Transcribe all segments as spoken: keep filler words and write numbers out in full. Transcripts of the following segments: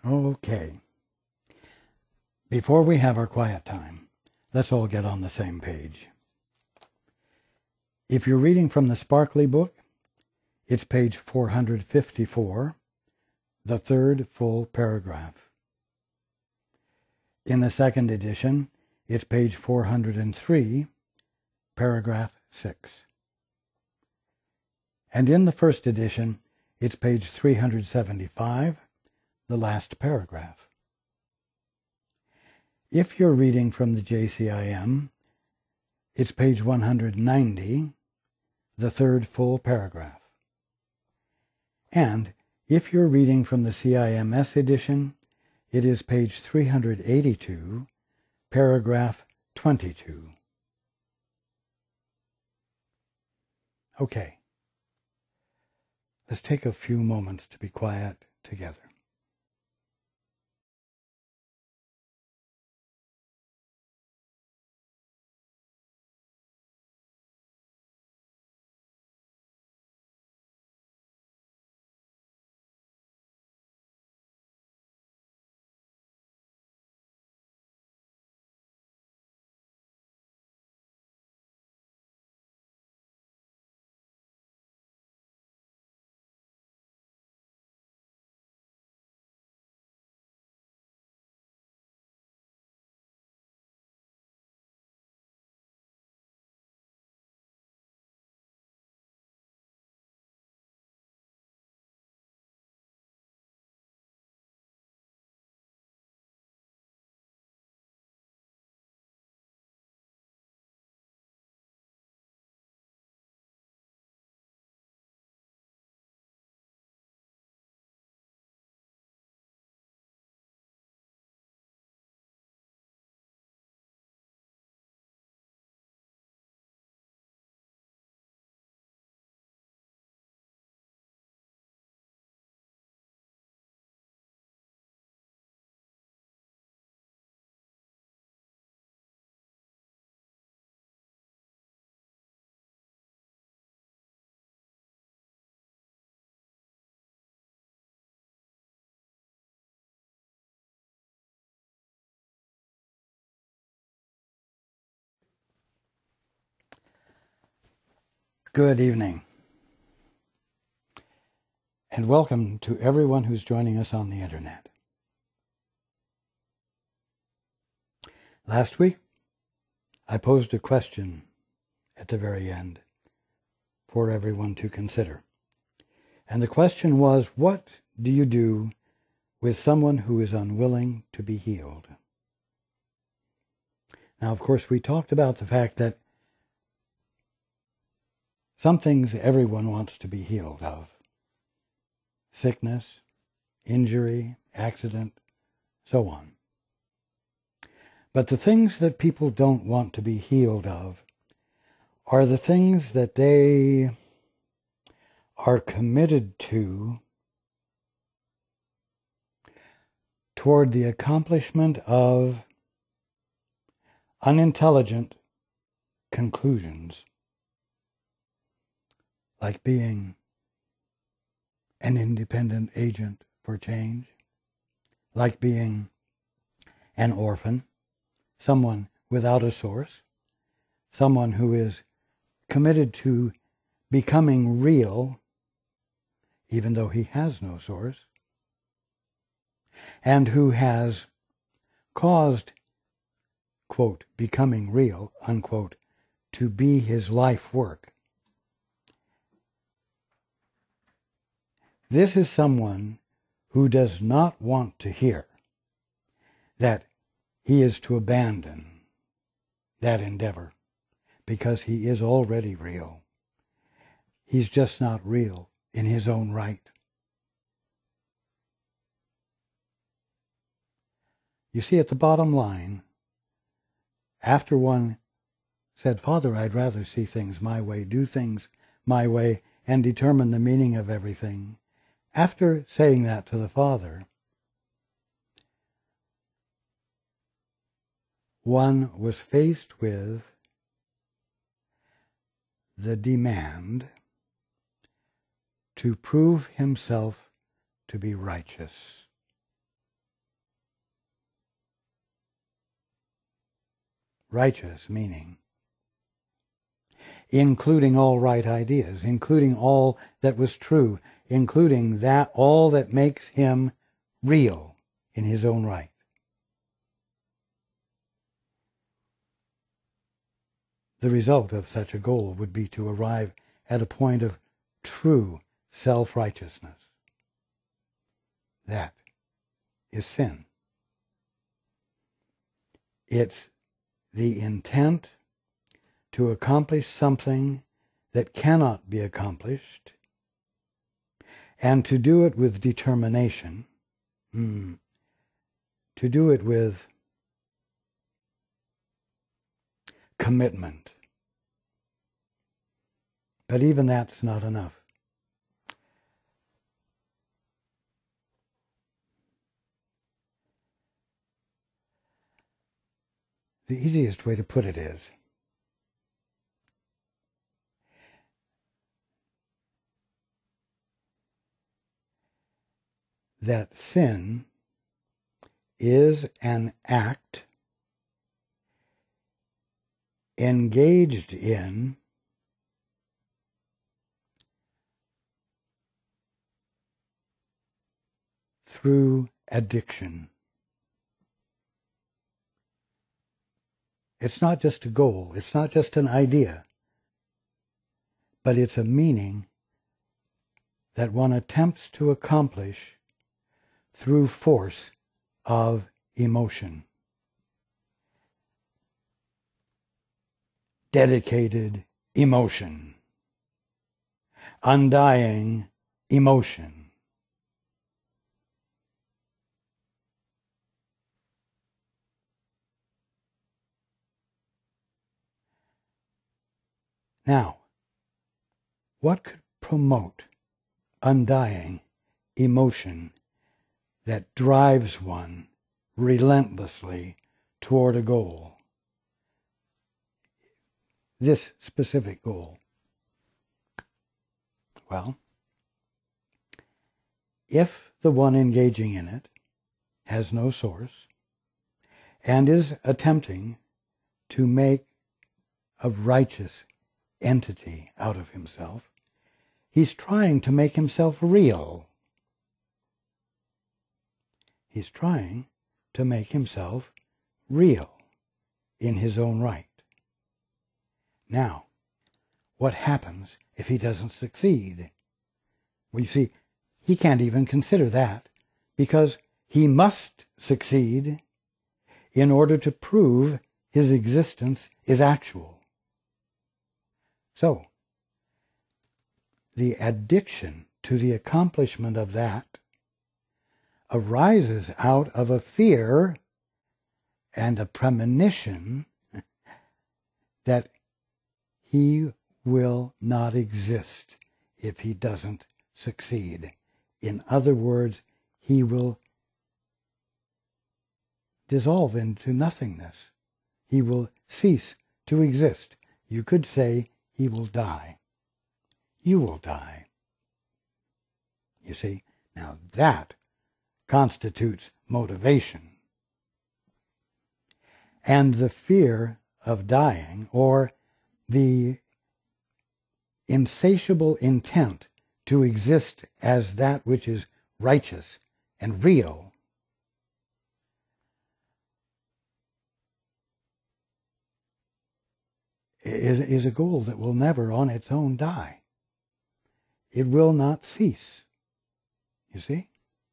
Okay. Before we have our quiet time, let's all get on the same page. If you're reading from the Sparkly book, it's page four hundred fifty-four, the third full paragraph. In the second edition, it's page four hundred three, paragraph six. And in the first edition, it's page three hundred seventy-five, the last paragraph. If you're reading from the J C I M, it's page one hundred ninety, the third full paragraph. And if you're reading from the C I M S edition, it is page three hundred eighty-two, paragraph twenty-two. Okay. Let's take a few moments to be quiet together. Good evening, and welcome to everyone who's joining us on the internet. Last week, I posed a question at the very end for everyone to consider. And the question was, what do you do with someone who is unwilling to be healed? Now, of course, we talked about the fact that some things everyone wants to be healed of. Sickness, injury, accident, so on. But the things that people don't want to be healed of are the things that they are committed to toward the accomplishment of unintelligent conclusions, like being an independent agent for change, like being an orphan, someone without a source, someone who is committed to becoming real, even though he has no source, and who has caused, quote, becoming real, unquote, to be his life work. This is someone who does not want to hear that he is to abandon that endeavor because he is already real. He's just not real in his own right. You see, at the bottom line, after one said, Father, I'd rather see things my way, do things my way, and determine the meaning of everything, after saying that to the Father, one was faced with the demand to prove himself to be righteous. righteous meaning, including all right ideas, including all that was true, including that all that makes him real in his own right. The result of such a goal would be to arrive at a point of true self-righteousness. That is sin. It's the intent to accomplish something that cannot be accomplished, and to do it with determination, mm, to do it with commitment. But even that's not enough. The easiest way to put it is that sin is an act engaged in through addiction. It's not just a goal, it's not just an idea, but it's a meaning that one attempts to accomplish through force of emotion. Dedicated emotion. Undying emotion. Now, what could promote undying emotion that drives one relentlessly toward a goal? This specific goal. Well, if the one engaging in it has no source and is attempting to make a righteous entity out of himself, he's trying to make himself real. He's trying to make himself real in his own right. Now, what happens if he doesn't succeed? Well, you see, he can't even consider that, because he must succeed in order to prove his existence is actual. So, the addiction to the accomplishment of that arises out of a fear and a premonition that he will not exist if he doesn't succeed. In other words, he will dissolve into nothingness. He will cease to exist. You could say he will die. You will die. You see, now that constitutes motivation. And the fear of dying, or the insatiable intent to exist as that which is righteous and real, is, is a goal that will never on its own die. It will not cease. You see?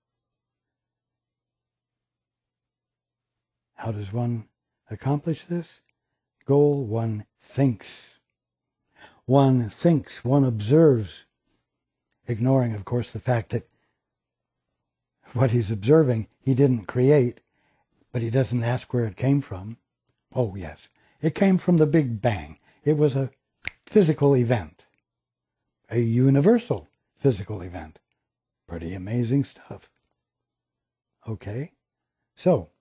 How does one accomplish this goal? One thinks. One thinks, one observes, ignoring, of course, the fact that what he's observing he didn't create, but he doesn't ask where it came from. Oh, yes, it came from the Big Bang. It was a physical event, a universal physical event. Pretty amazing stuff. Okay, so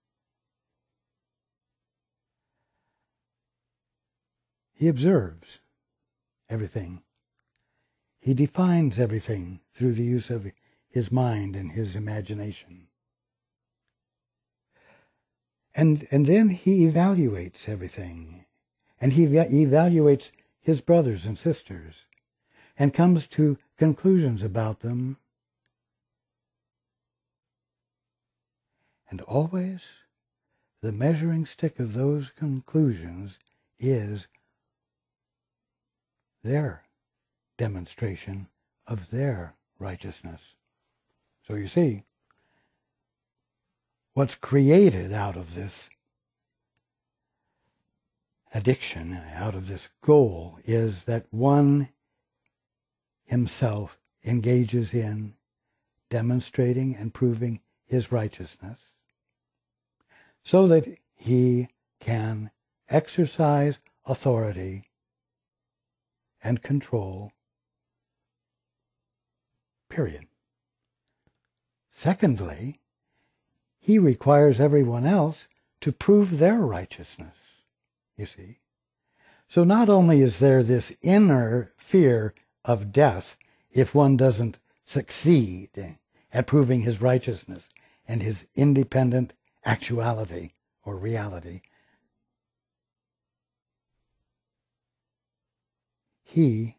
he observes everything. He defines everything through the use of his mind and his imagination. And, and then he evaluates everything. And he evaluates his brothers and sisters and comes to conclusions about them. And always the measuring stick of those conclusions is their demonstration of their righteousness. So you see, what's created out of this addiction, out of this goal, is that one himself engages in demonstrating and proving his righteousness so that he can exercise authority and control, period. Secondly, he requires everyone else to prove their righteousness, you see. So not only is there this inner fear of death if one doesn't succeed at proving his righteousness and his independent actuality or reality, he,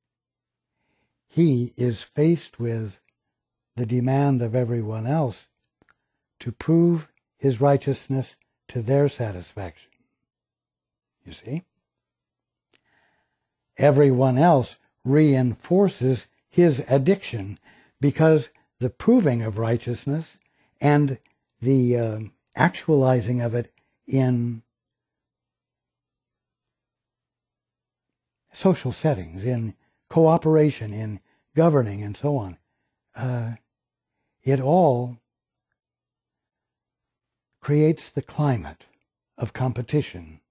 he is faced with the demand of everyone else to prove his righteousness to their satisfaction. You see? Everyone else reinforces his addiction because the proving of righteousness and the uh, actualizing of it in social settings, in cooperation, in governing, and so on, uh, it all creates the climate of competition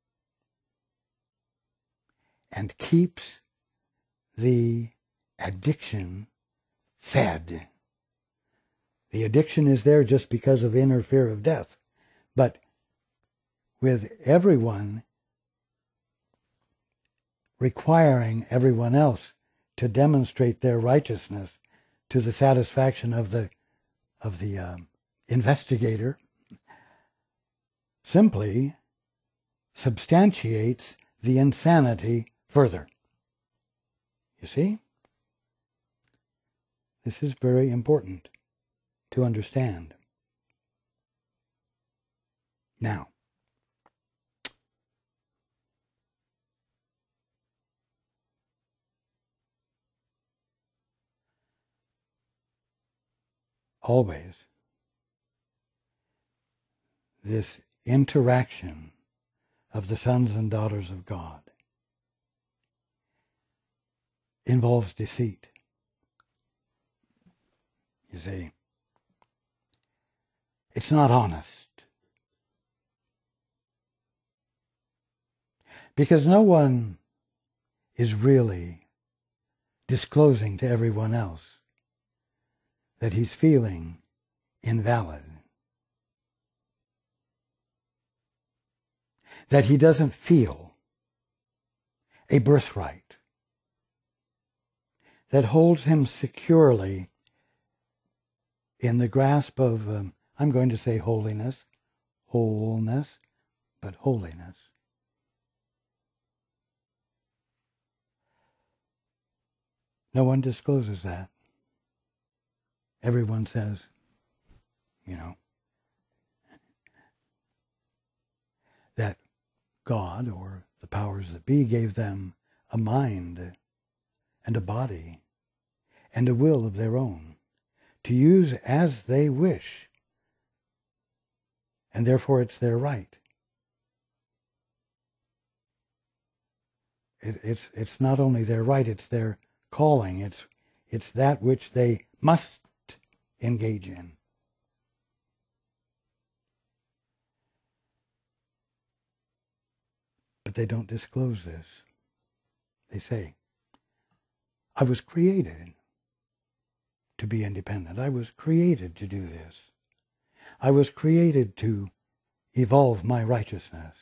and keeps the addiction fed. The addiction is there just because of inner fear of death. But with everyone requiring everyone else to demonstrate their righteousness to the satisfaction of the, of the um, investigator, simply substantiates the insanity further. You see? This is very important to understand. Now, always this interaction of the sons and daughters of God involves deceit. You see, it's not honest. Because no one is really disclosing to everyone else that he's feeling invalid, that he doesn't feel a birthright that holds him securely in the grasp of, um, I'm going to say holiness, wholeness, but holiness. No one discloses that. Everyone says, you know, that God or the powers that be gave them a mind and a body and a will of their own to use as they wish, and therefore it's their right. It, it's, it's not only their right, it's their calling. It's, it's that which they must engage in. But they don't disclose this. They say, I was created to be independent. I was created to do this. I was created to evolve my righteousness.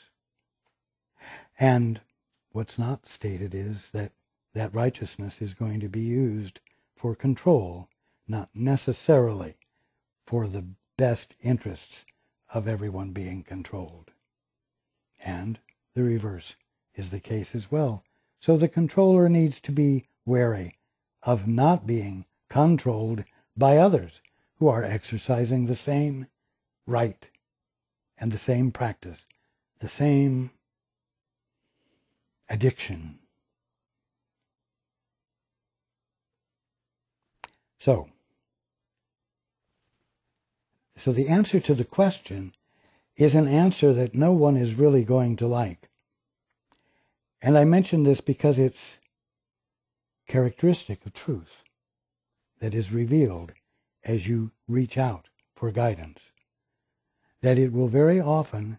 And what's not stated is that that righteousness is going to be used for control, not necessarily for the best interests of everyone being controlled. And the reverse is the case as well. So the controller needs to be wary of not being controlled by others who are exercising the same right and the same practice, the same addiction. So, so the answer to the question is an answer that no one is really going to like. And I mention this because it's characteristic of truth that is revealed as you reach out for guidance, that it will very often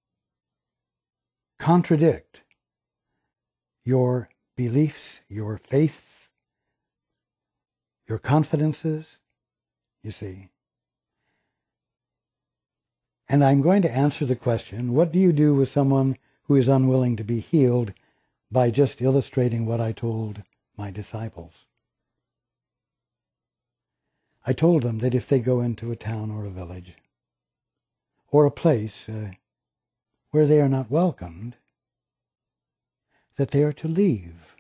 contradict your beliefs, your faiths, your confidences, you see. And I'm going to answer the question, what do you do with someone who is unwilling to be healed, by just illustrating what I told my disciples. I told them that if they go into a town or a village or a place uh, where they are not welcomed, that they are to leave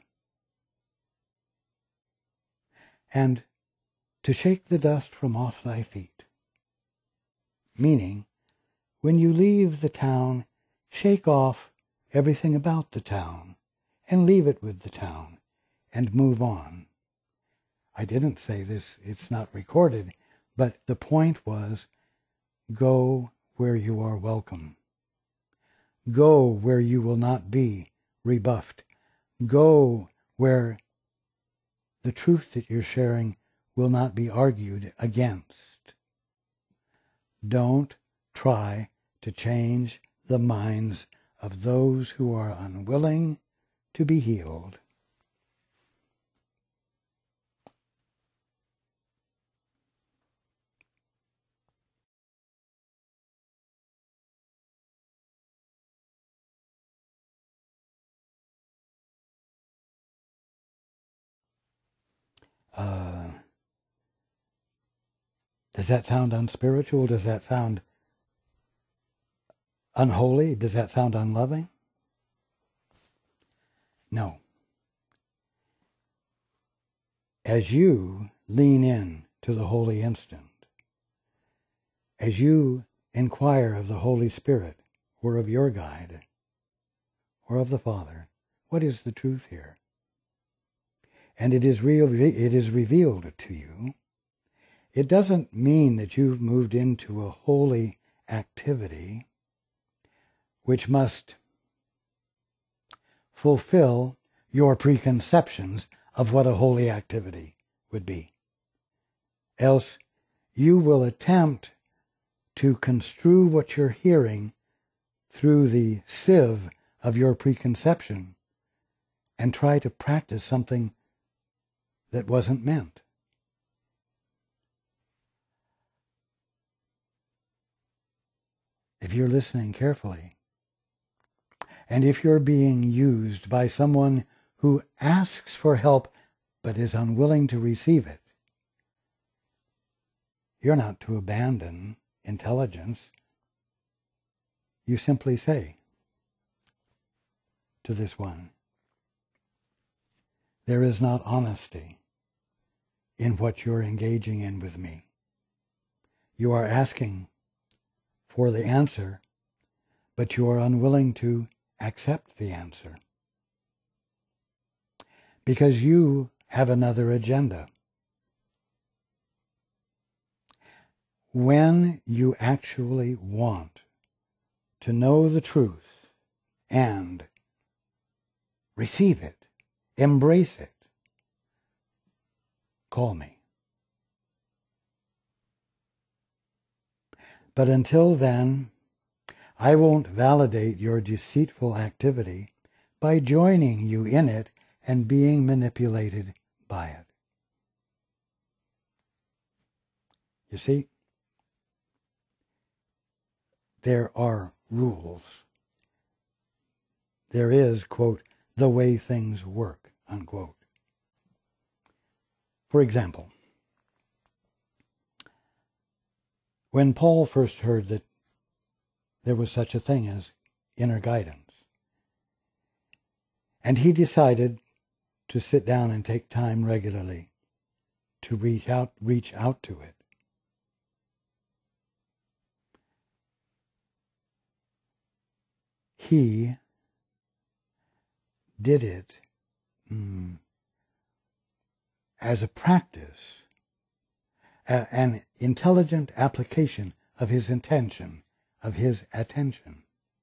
and to shake the dust from off thy feet. Meaning, when you leave the town, shake off everything about the town and leave it with the town and move on. I didn't say this, it's not recorded, but the point was, go where you are welcome. Go where you will not be rebuffed. Go where the truth that you're sharing will not be argued against. Don't try to change the minds of those who are unwilling to be healed. Uh, does that sound unspiritual? Does that sound unholy? Does that sound unloving? No. As you lean in to the holy instant, as you inquire of the Holy Spirit, or of your guide, or of the Father, what is the truth here? And it is real, it is revealed to you. It doesn't mean that you've moved into a holy activity which must fulfill your preconceptions of what a holy activity would be. Else you will attempt to construe what you're hearing through the sieve of your preconception and try to practice something that wasn't meant. If you're listening carefully, and if you're being used by someone who asks for help but is unwilling to receive it, you're not to abandon intelligence. You simply say to this one, there is not honesty in what you're engaging in with me. You are asking for the answer, but you are unwilling to accept the answer because you have another agenda. When you actually want to know the truth and receive it, embrace it, call me. But until then, I won't validate your deceitful activity by joining you in it and being manipulated by it. You see, there are rules. There is, quote, the way things work, unquote. For example, when Paul first heard that there was such a thing as inner guidance. And he decided to sit down and take time regularly to reach out, reach out to it. He did it mm, as a practice, a, an intelligent application of his intention, of his attention.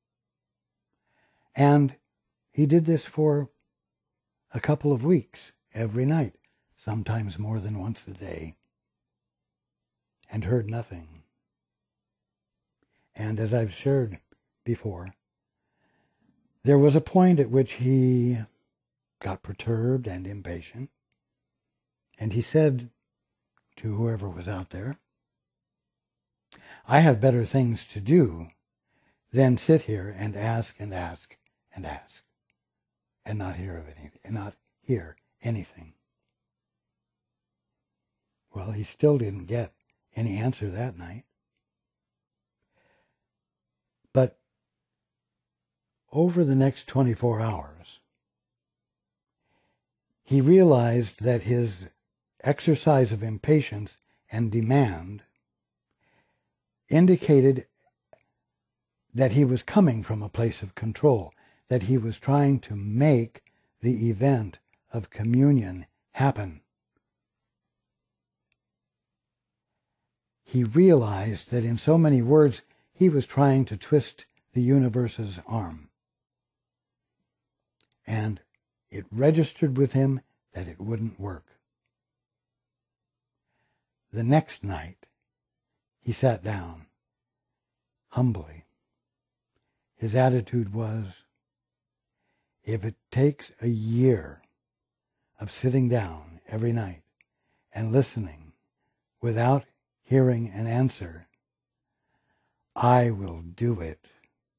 And he did this for a couple of weeks, every night, sometimes more than once a day, and heard nothing. And as I've shared before, there was a point at which he got perturbed and impatient, and he said to whoever was out there, I have better things to do than sit here and ask and ask and ask and not hear of anything, and not hear anything. Well, he still didn't get any answer that night. But over the next twenty-four hours, he realized that his exercise of impatience and demand indicated that he was coming from a place of control, that he was trying to make the event of communion happen. He realized that in so many words, he was trying to twist the universe's arm. And it registered with him that it wouldn't work. The next night, he sat down, humbly. His attitude was, if it takes a year of sitting down every night and listening without hearing an answer, I will do it,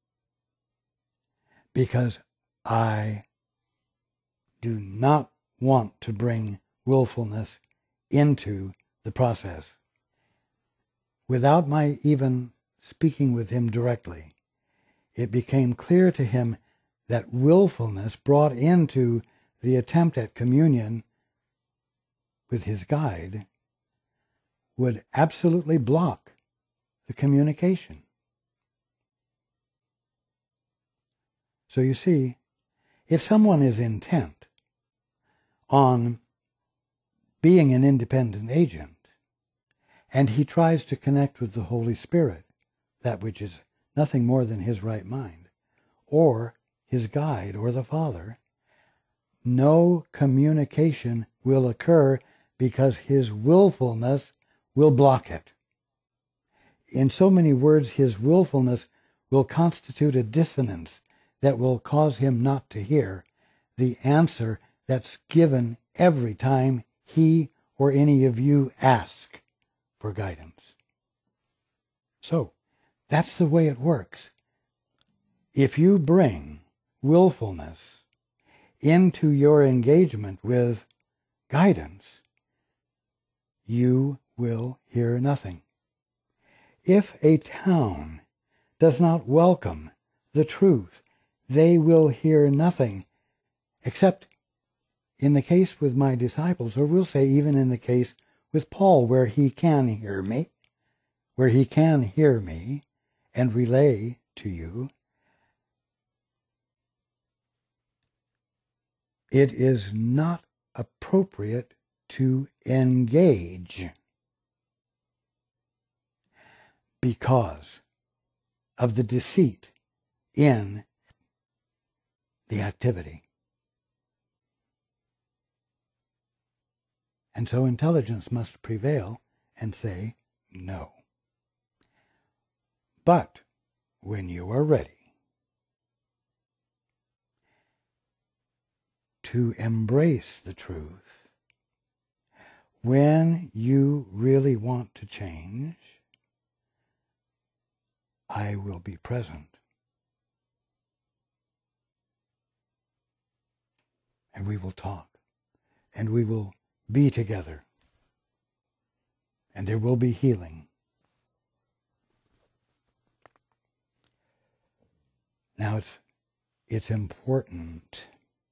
because I do not want to bring willfulness into the process. Without my even speaking with him directly, it became clear to him that willfulness brought into the attempt at communion with his guide would absolutely block the communication. So you see, if someone is intent on being an independent agent, and he tries to connect with the Holy Spirit, that which is nothing more than his right mind, or his guide, or the Father, no communication will occur because his willfulness will block it. In so many words, his willfulness will constitute a dissonance that will cause him not to hear the answer that's given every time he or any of you ask for guidance. So, that's the way it works. If you bring willfulness into your engagement with guidance, you will hear nothing. If a town does not welcome the truth, they will hear nothing, except in the case with my disciples, or we'll say even in the case with Paul, where he can hear me, where he can hear me and relay to you. It is not appropriate to engage because of the deceit in the activity. And so intelligence must prevail and say no. But when you are ready to embrace the truth, when you really want to change, I will be present. And we will talk. And we will be together. And there will be healing. Now it's, it's important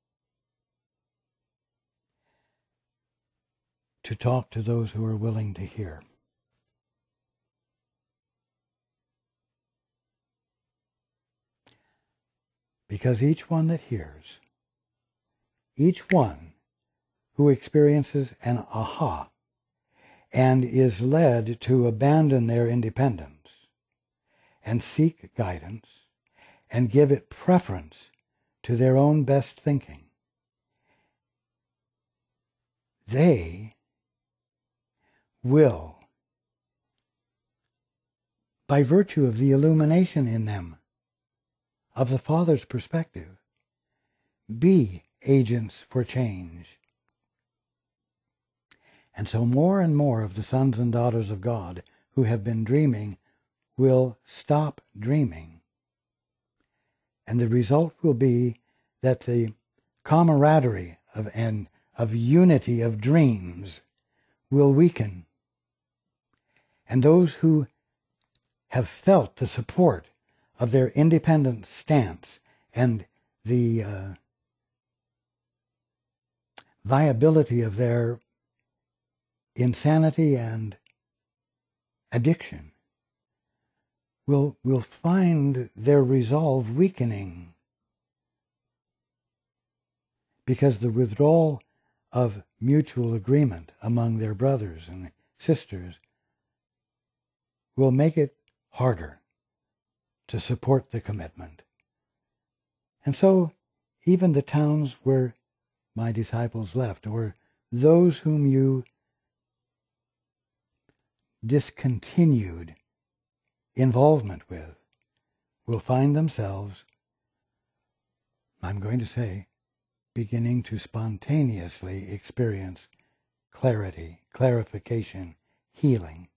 to talk to those who are willing to hear. Because each one that hears, each one who experiences an aha and is led to abandon their independence and seek guidance and give it preference to their own best thinking, they will, by virtue of the illumination in them of the Father's perspective, be agents for change. And so more and more of the sons and daughters of God who have been dreaming will stop dreaming. And the result will be that the camaraderie of, and of unity of dreams will weaken. And those who have felt the support of their independent stance and the uh, viability of their insanity and addiction will, will find their resolve weakening, because the withdrawal of mutual agreement among their brothers and sisters will make it harder to support the commitment. And so even the towns where my disciples left, or those whom you discontinued involvement with, will find themselves, I'm going to say, beginning to spontaneously experience clarity, clarification, healing.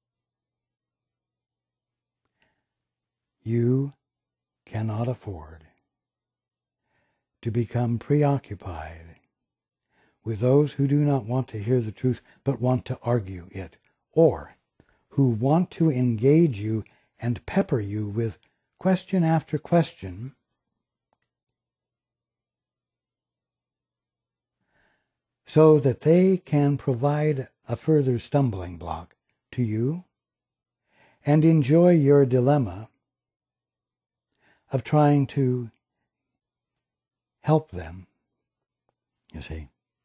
You cannot afford to become preoccupied with those who do not want to hear the truth but want to argue it, or who want to engage you and pepper you with question after question so that they can provide a further stumbling block to you and enjoy your dilemma of trying to help them, you see.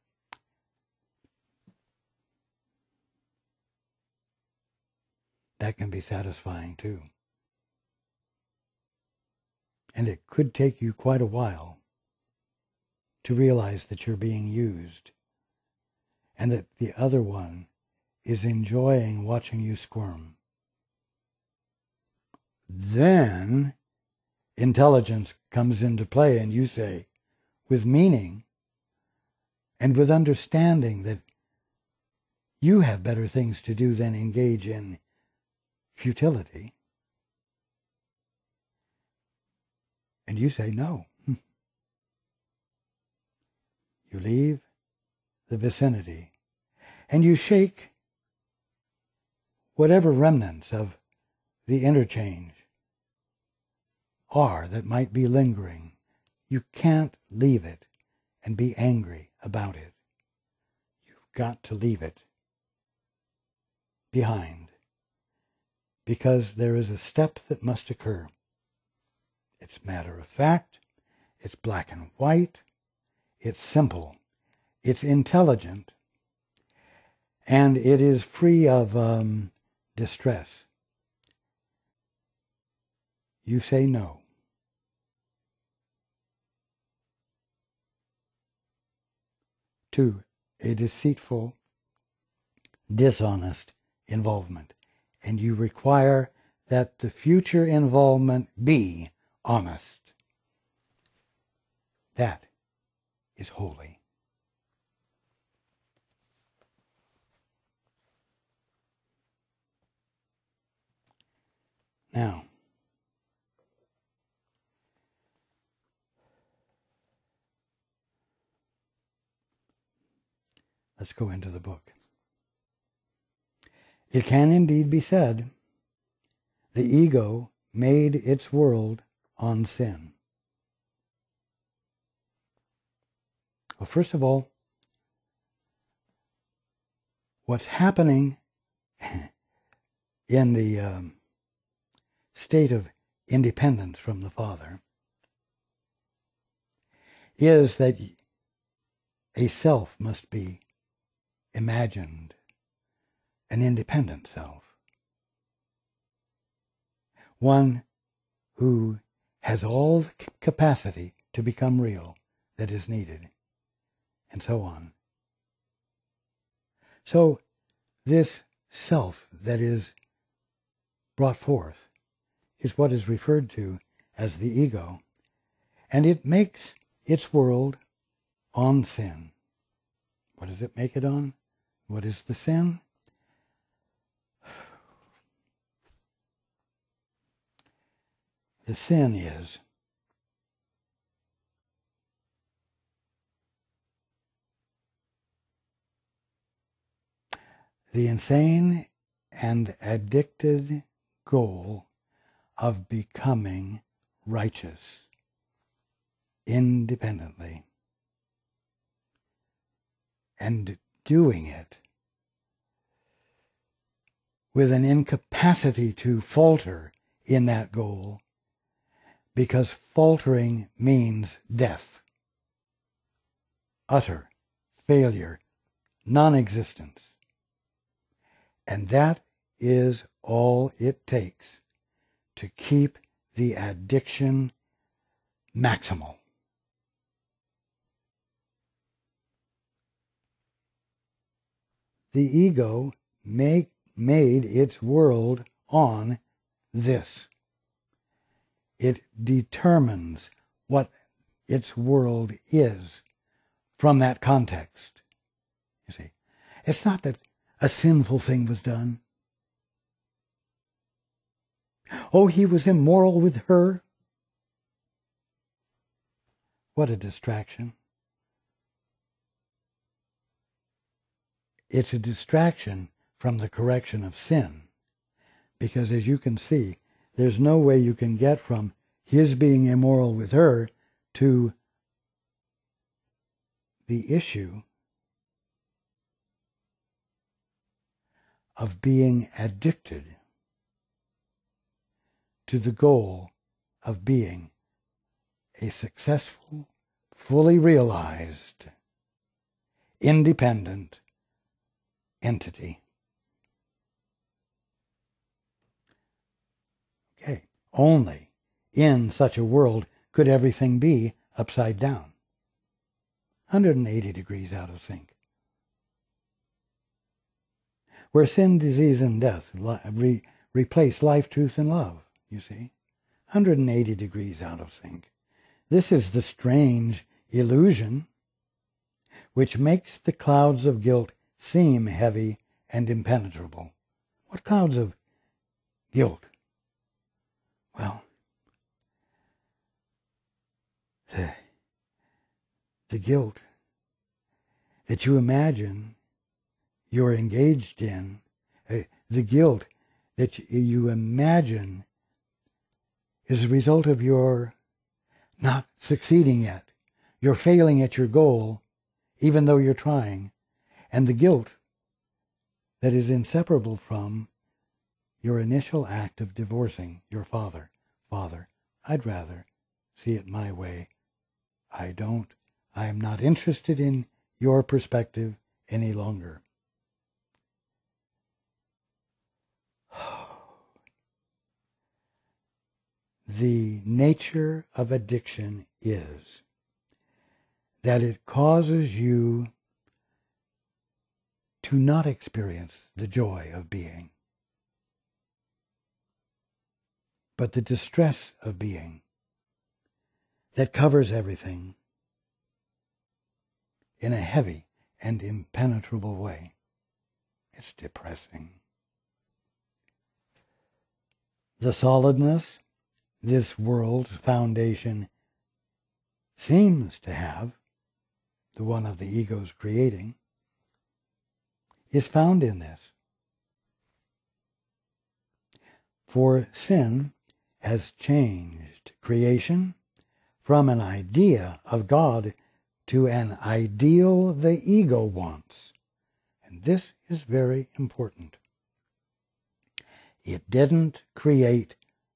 That can be satisfying too. And it could take you quite a while to realize that you're being used and that the other one is enjoying watching you squirm. Then intelligence comes into play, and you say, with meaning and with understanding that you have better things to do than engage in futility. And you say no. You leave the vicinity and you shake whatever remnants of the interchange are that might be lingering. You can't leave it and be angry about it. You've got to leave it behind, because there is a step that must occur. It's matter of fact, it's black and white, it's simple, it's intelligent, and it is free of um, distress. You say no. To a deceitful, dishonest involvement. And you require that the future involvement be honest. That is holy. Now, let's go into the book. It can indeed be said, the ego made its world on sin. Well, first of all, what's happening in the um, state of independence from the Father is that a self must be imagined, an independent self, one who has all the capacity to become real that is needed, and so on. So this self that is brought forth is what is referred to as the ego, and it makes its world on sin. What does it make it on? What is the sin? The sin is the insane and addicted goal of becoming righteous independently and doing it with an incapacity to falter in that goal, because faltering means death, utter failure, non-existence. And that is all it takes to keep the addiction maximal. The ego make, made its world on this. It determines what its world is from that context. You see, it's not that a sinful thing was done. Oh, he was immoral with her. What a distraction. It's a distraction from the correction of sin. Because as you can see, there's no way you can get from his being immoral with her to the issue of being addicted to the goal of being a successful, fully realized, independent entity. Okay, only in such a world could everything be upside down, one hundred eighty degrees out of sync. Where sin, disease, and death re replace life, truth, and love, you see, one hundred eighty degrees out of sync. This is the strange illusion which makes the clouds of guilt seem heavy and impenetrable. What clouds of guilt? Well, the, the guilt that you imagine you're engaged in, uh, the guilt that you imagine is a result of your not succeeding yet. You're failing at your goal, even though you're trying. And the guilt that is inseparable from your initial act of divorcing your father. Father, I'd rather see it my way. I don't, I am not interested in your perspective any longer. The nature of addiction is that it causes you to not experience the joy of being, but the distress of being that covers everything in a heavy and impenetrable way. It's depressing. The solidness this world's foundation seems to have, the one of the ego's creating, is found in this. For sin has changed creation from an idea of God to an ideal the ego wants. And this is very important. It didn't create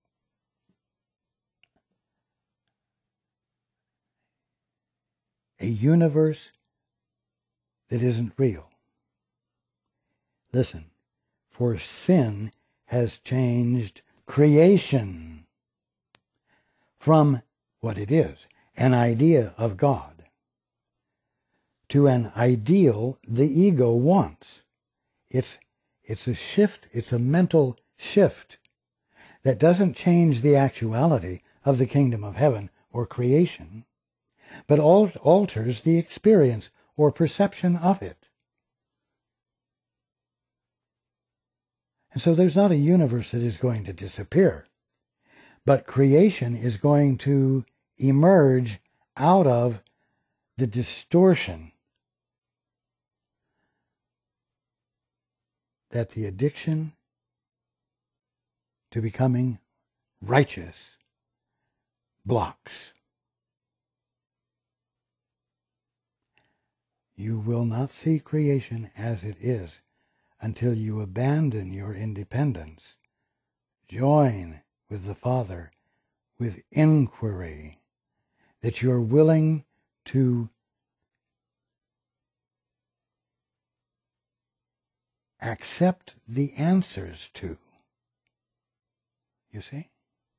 a universe that isn't real. Listen, for sin has changed creation from what it is, an idea of God, to an ideal the ego wants. It's, it's a shift, it's a mental shift that doesn't change the actuality of the kingdom of heaven or creation, but alters the experience or perception of it. And so there's not a universe that is going to disappear, but creation is going to emerge out of the distortion that the addiction to becoming righteous blocks. You will not see creation as it is until you abandon your independence, join with the Father with inquiry, that you're willing to accept the answers to. You see?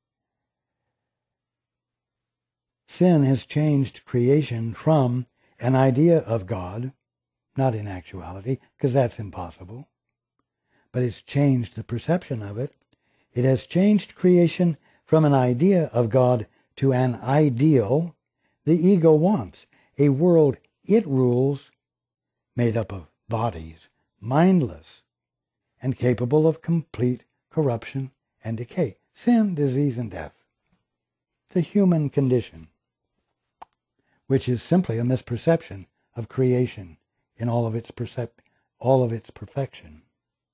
Sin has changed creation from an idea of God, not in actuality, because that's impossible, but it's changed the perception of it. It has changed creation from an idea of God to an ideal the ego wants, a world it rules made up of bodies, mindless, and capable of complete corruption and decay. Sin, disease, and death. The human condition, which is simply a misperception of creation in all of its percep- all of its perfection.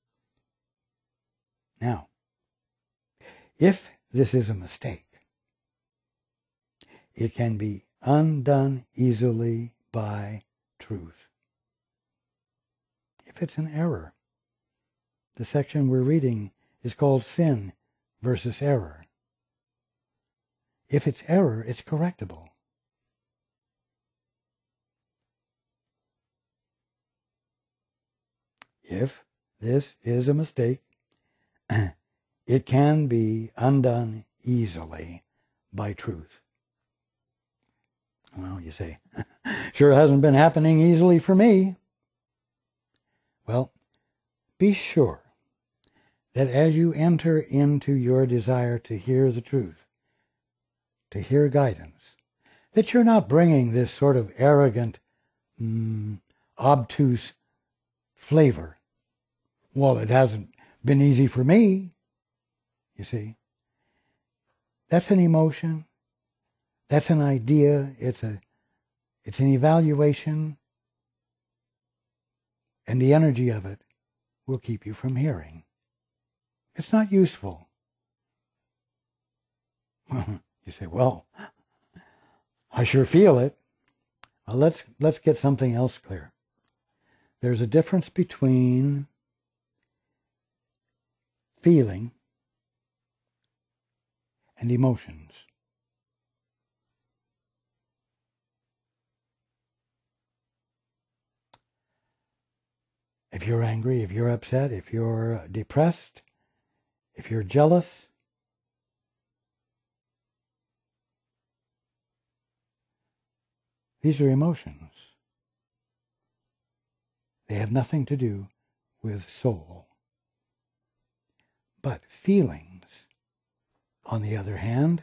Now, if this is a mistake, it can be undone easily by truth. If it's an error, the section we're reading is called Sin versus Error. If it's error, it's correctable. If this is a mistake, it can be undone easily by truth. Well, you say, sure hasn't been happening easily for me. Well, be sure that as you enter into your desire to hear the truth, to hear guidance, that you're not bringing this sort of arrogant, mm, obtuse flavor. Well, it hasn't been easy for me. You see, that's an emotion. That's an idea. It's a, it's an evaluation. And the energy of it will keep you from hearing. It's not useful. You say, well, I sure feel it. Well, let's, let's get something else clear. There's a difference between feeling and emotions. If you're angry, if you're upset, if you're depressed, if you're jealous, these are emotions. They have nothing to do with soul. But feelings, on the other hand,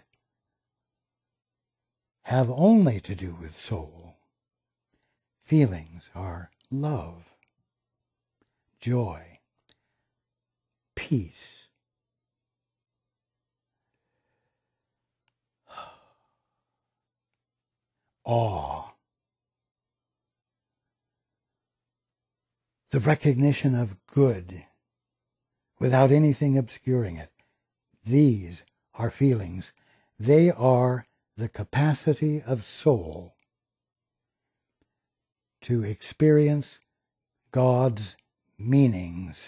have only to do with soul. Feelings are love, joy, peace, awe, the recognition of good without anything obscuring it. These are feelings. They are the capacity of soul to experience God's meanings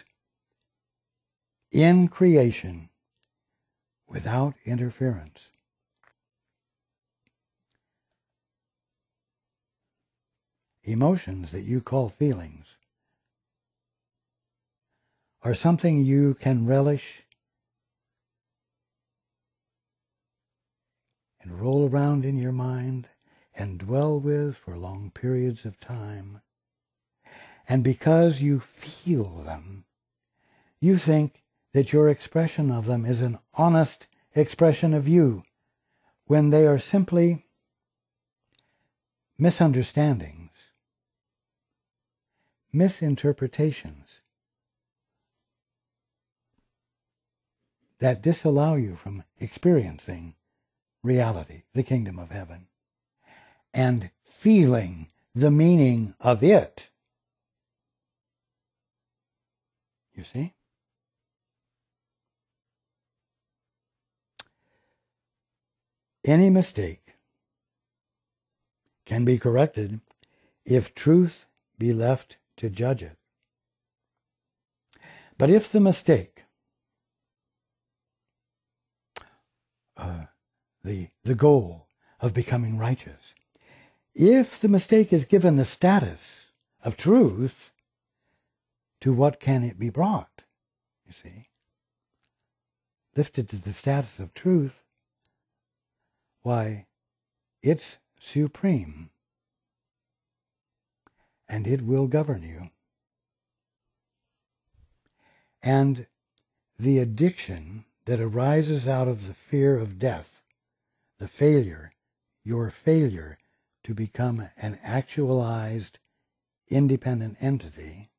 in creation without interference. Emotions that you call feelings are something you can relish and roll around in your mind and dwell with for long periods of time. And because you feel them, you think that your expression of them is an honest expression of you, when they are simply misunderstandings, misinterpretations that disallow you from experiencing reality, the kingdom of heaven, and feeling the meaning of it. You see? Any mistake can be corrected if truth be left to judge it. But if the mistake, uh, the, the goal of becoming righteous, if the mistake is given the status of truth, to what can it be brought? You see? Lifted to the status of truth, why, it's supreme, and it will govern you. And the addiction that arises out of the fear of death, the failure, your failure to become an actualized, independent entity,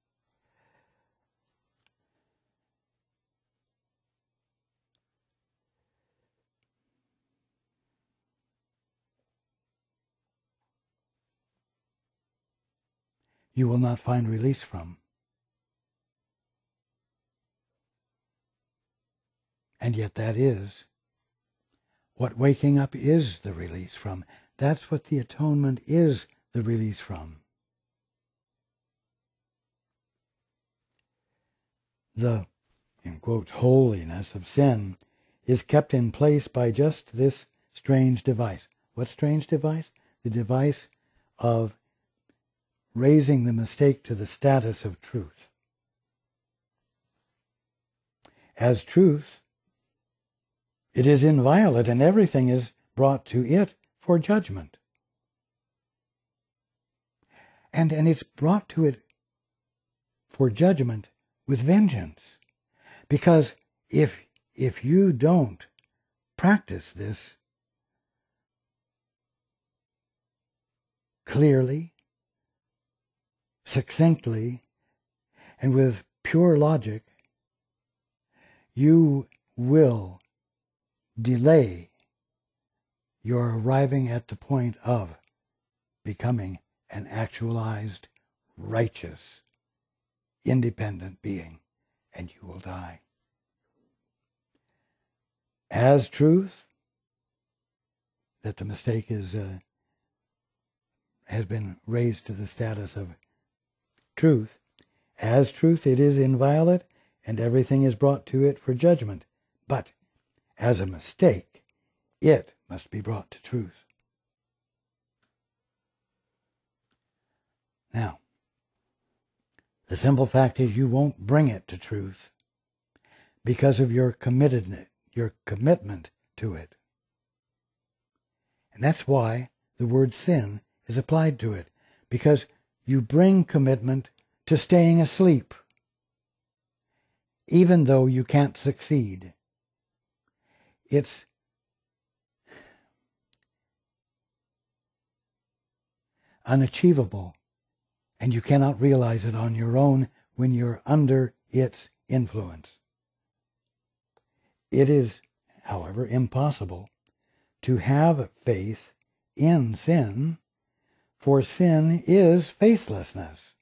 you will not find release from. And yet that is what waking up is the release from. That's what the atonement is the release from. The, in quotes, holiness of sin is kept in place by just this strange device. What strange device? The device of raising the mistake to the status of truth. As truth, it is inviolate, and everything is brought to it for judgment. And, and it's brought to it for judgment with vengeance. Because if, if you don't practice this clearly, succinctly, and with pure logic, you will delay your arriving at the point of becoming an actualized, righteous, independent being, and you will die. As truth, that the mistake is uh, has been raised to the status of truth. As truth, it is inviolate, and everything is brought to it for judgment. But as a mistake, it must be brought to truth. Now, the simple fact is you won't bring it to truth because of your committedness, your commitment to it. And that's why the word sin is applied to it, because you bring commitment to staying asleep, even though you can't succeed. It's unachievable, and you cannot realize it on your own when you're under its influence. It is, however, impossible to have faith in sin, for sin is faithlessness.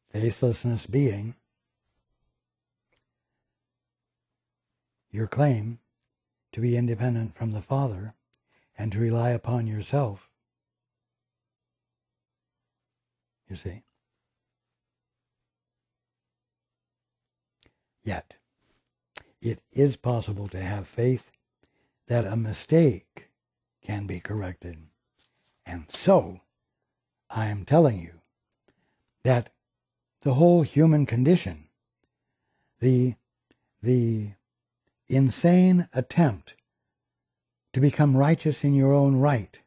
faithlessness being your claim to be independent from the Father and to rely upon yourself, you see. Yet, it is possible to have faith that a mistake can be corrected. And so, I am telling you that the whole human condition, the, the insane attempt to become righteous in your own right,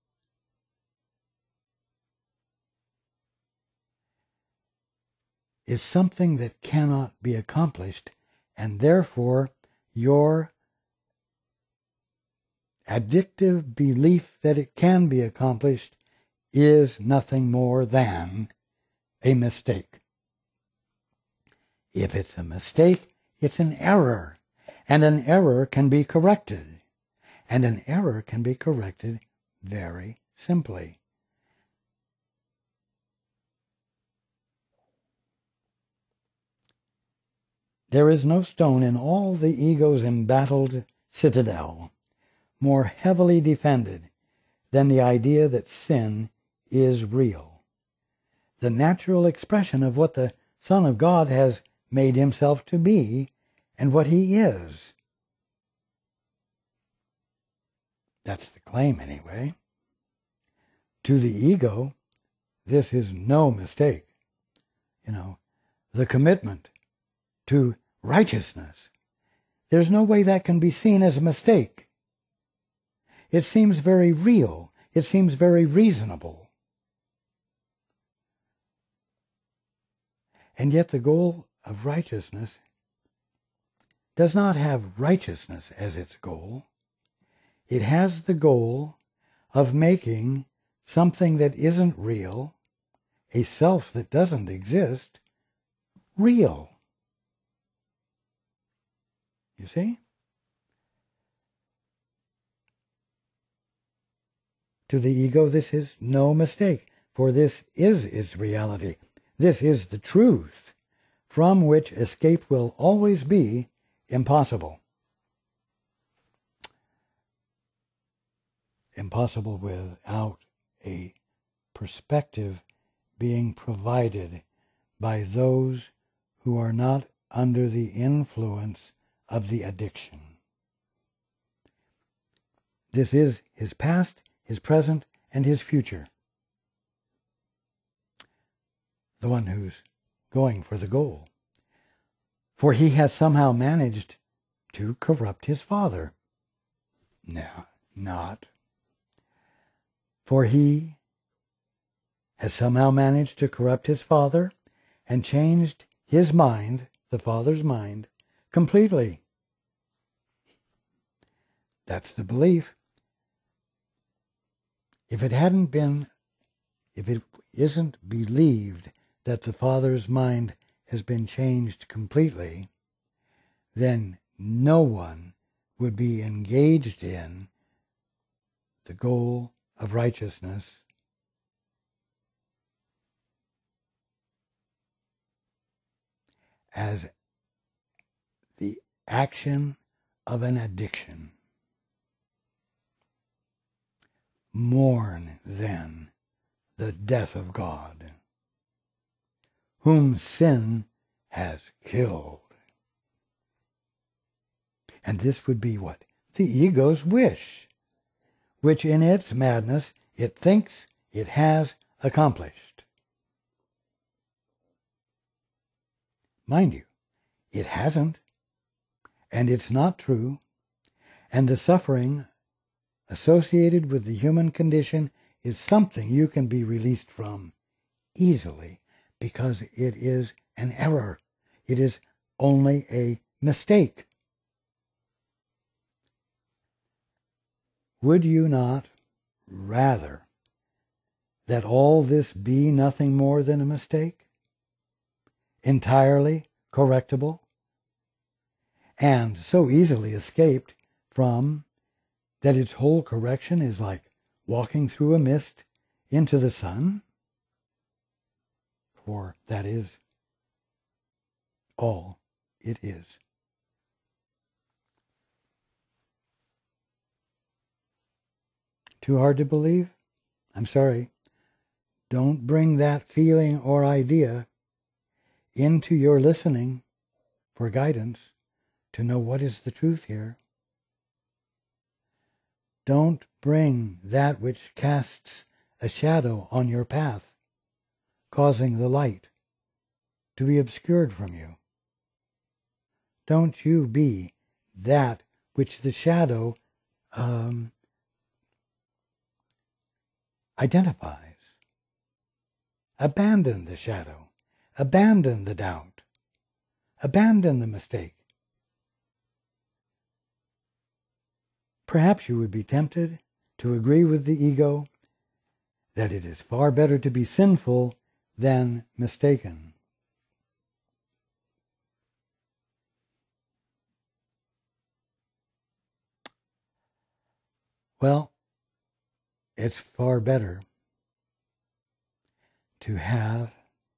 is something that cannot be accomplished, and therefore your addictive belief that it can be accomplished is nothing more than a mistake. If it's a mistake, it's an error, and an error can be corrected, and an error can be corrected very simply. There is no stone in all the ego's embattled citadel more heavily defended than the idea that sin is real, the natural expression of what the Son of God has made himself to be and what he is. That's the claim, anyway. To the ego, this is no mistake. You know, the commitment to righteousness, there's no way that can be seen as a mistake. It seems very real. It seems very reasonable. And yet the goal of righteousness does not have righteousness as its goal. It has the goal of making something that isn't real, a self that doesn't exist, real. You see? To the ego, this is no mistake, for this is its reality. This is the truth, from which escape will always be impossible. Impossible without a perspective being provided by those who are not under the influence of the addiction. This is his past, his present, and his future. The one who's going for the goal. For he has somehow managed to corrupt his father. No, not. For he has somehow managed to corrupt his father and changed his mind, the father's mind, completely. That's the belief. If it hadn't been, if it isn't believed that the father's mind has been changed completely, then no one would be engaged in the goal of righteousness as the action of an addiction. Mourn, then, the death of God, whom sin has killed. And this would be what? The ego's wish, which in its madness it thinks it has accomplished. Mind you, it hasn't, and it's not true, and the suffering associated with the human condition is something you can be released from easily because it is an error. It is only a mistake. Would you not rather that all this be nothing more than a mistake, entirely correctable, and so easily escaped from that its whole correction is like walking through a mist into the sun? for that is all it is. Too hard to believe? I'm sorry. Don't bring that feeling or idea into your listening for guidance to know what is the truth here. Don't bring that which casts a shadow on your path, causing the light to be obscured from you. Don't you be that which the shadow um, identifies. Abandon the shadow. Abandon the doubt. Abandon the mistake. Perhaps you would be tempted to agree with the ego that it is far better to be sinful than mistaken. Well, it's far better to have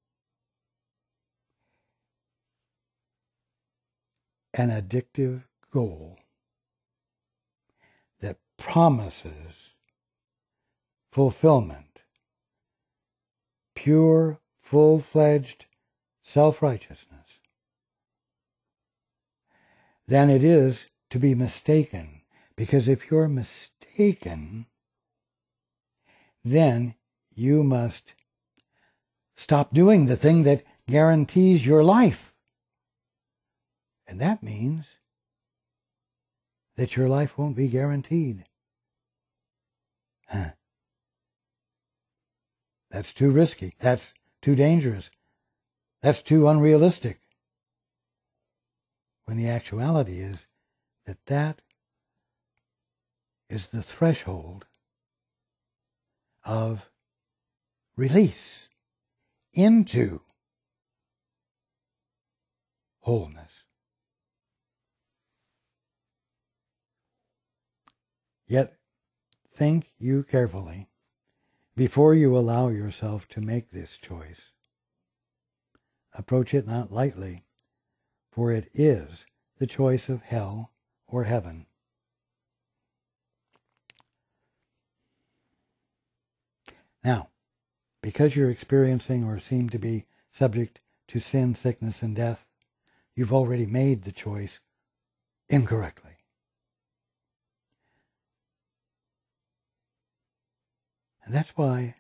an addictive goal that promises fulfillment, pure, full-fledged self-righteousness, than it is to be mistaken. Because if you're mistaken, then you must stop doing the thing that guarantees your life. And that means that your life won't be guaranteed. Huh. That's too risky. That's too dangerous. That's too unrealistic. When the actuality is that that is the threshold of release into wholeness. Yet think you carefully before you allow yourself to make this choice. Approach it not lightly, for it is the choice of hell or heaven. Now, because you're experiencing or seem to be subject to sin, sickness, and death, you've already made the choice incorrectly. And that's why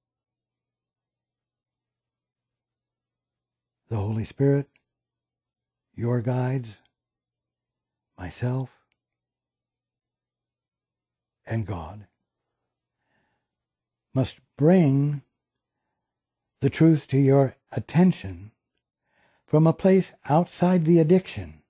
the Holy Spirit, your guides, myself, and God must bring the truth to your attention from a place outside the addiction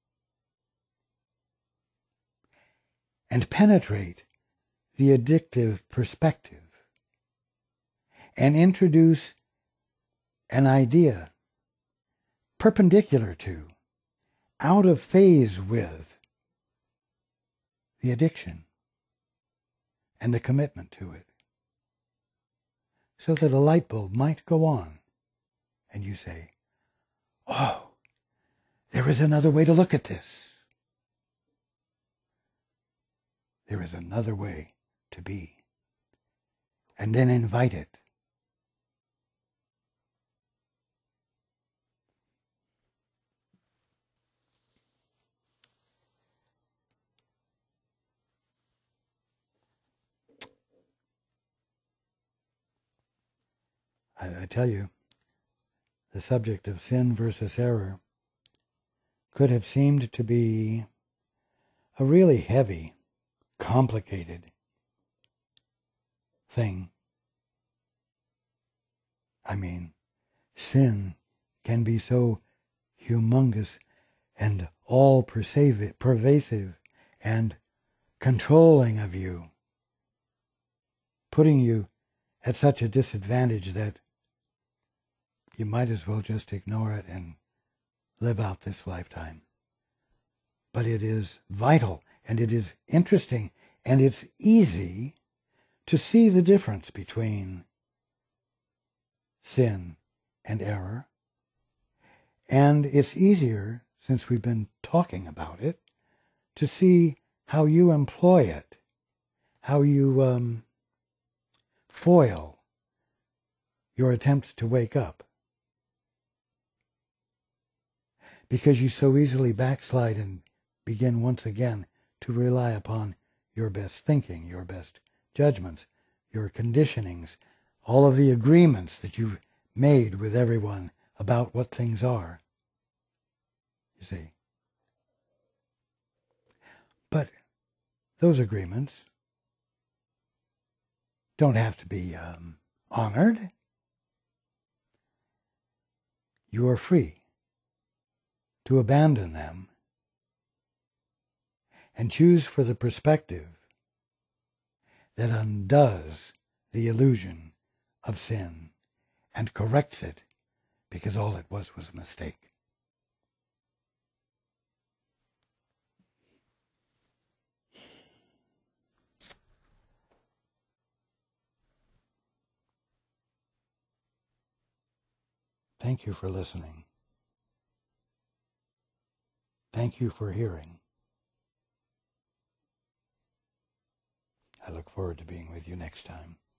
and penetrate the addictive perspective and introduce an idea perpendicular to, out of phase with, the addiction and the commitment to it, so that a light bulb might go on and you say, oh, there is another way to look at this. There is another way to be. And then invite it. I, I tell you, the subject of sin versus error could have seemed to be a really heavy, complicated thing. I mean, sin can be so humongous and all-pervasive and controlling of you, putting you at such a disadvantage that you might as well just ignore it and live out this lifetime. But it is vital, and it is interesting, and it's easy to see the difference between sin and error. And it's easier, since we've been talking about it, to see how you employ it, how you um, foil your attempts to wake up. Because you so easily backslide and begin once again to rely upon your best thinking, your best judgments, your conditionings, all of the agreements that you've made with everyone about what things are. You see. But those agreements don't have to be um, honored. You are free to abandon them and choose for the perspective that undoes the illusion of sin and corrects it, because all it was was a mistake. Thank you for listening. Thank you for hearing. I look forward to being with you next time.